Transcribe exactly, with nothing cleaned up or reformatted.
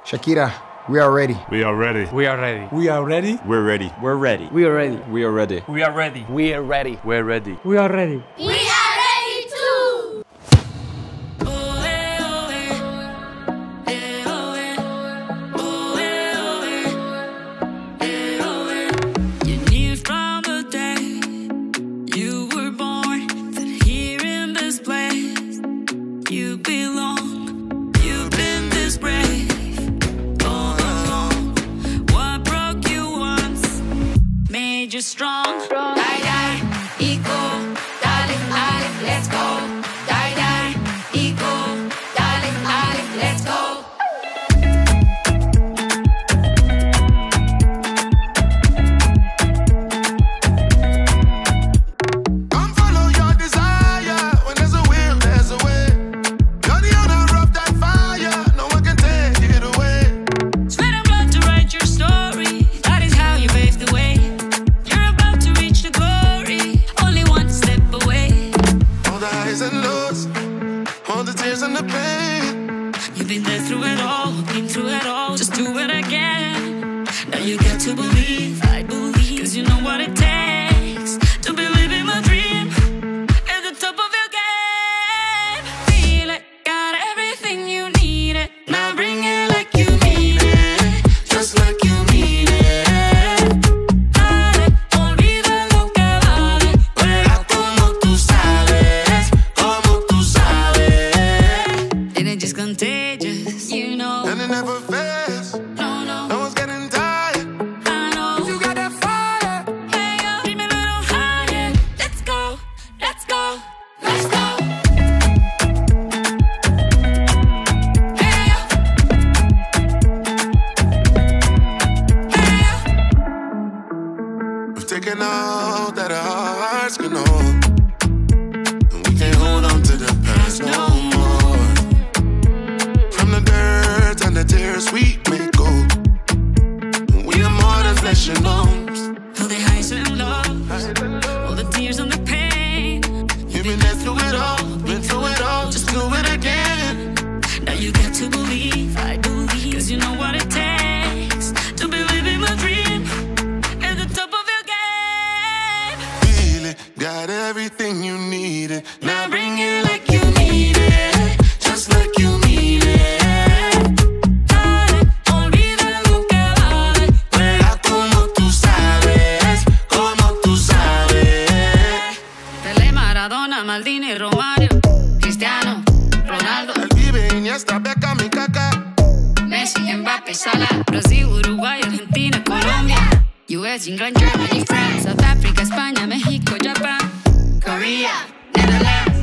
Shakira, we are ready. We are ready. We are ready. We are ready. We're ready. We're ready. We are ready. We are ready. We are ready. We are ready. We're ready. We are ready. We are ready too. You knew from the day you were born that here in this place you belong. You've been this brave all along. What broke you once made you strong. Die, die, equal, darling, darling, let's go. Die, die, equal, darling, darling, let's go. Come follow your desire. When there's a will, there's a way. You're the owner of that fire. No one can take it away. Sweat and blood to write your story. That is how you paved the way. You're about to reach the glory. Only one step away. All the highs and lows, all the tears and the pain. You've been there through it all, been through it all. Just do it again. Now you got to believe, I believe. Cause you know what it takes to be living my dream. At the top of your game. Feel it, got everything you need it. Now bring it like you mean it. Just like you mean it. Dale, olvida lo que vale. Juega como tú sabes, como tú sabes. And it's just contagious, you know. And it never fails. No, no, No one's getting tired. I know. You got that fire. Hey, yo, dream a little higher. Let's go, let's go, let's go. Hey, yo. Hey, yo. We've taken all that our hearts can hold. And we can't hold on to the past no more. From the dirt and the tears we may go. We are more than flesh and bones. All the highs and lows, all the tears and the pain. You've been there through it all, been through it all. Just do it again. Now you got to believe, I believe. Cause you know what it takes to be living my dream. At the top of your game. Feel it, got everything you needed. Now bring it like you need it. Just like you mean it. Dale, olvida lo que vale. Juega como tú sabes, como tú sabes. Pelé, Maradona, Maldini, Romario, Cristiano, Ronaldo, El Vive, Iniesta, Beckham y Kaká. Messi, Mbappé, Salah, Brasil, Uruguay, Argentina, Colombia, U S, England, Germany, France, South Africa, España, México, Japan, Korea, Netherlands.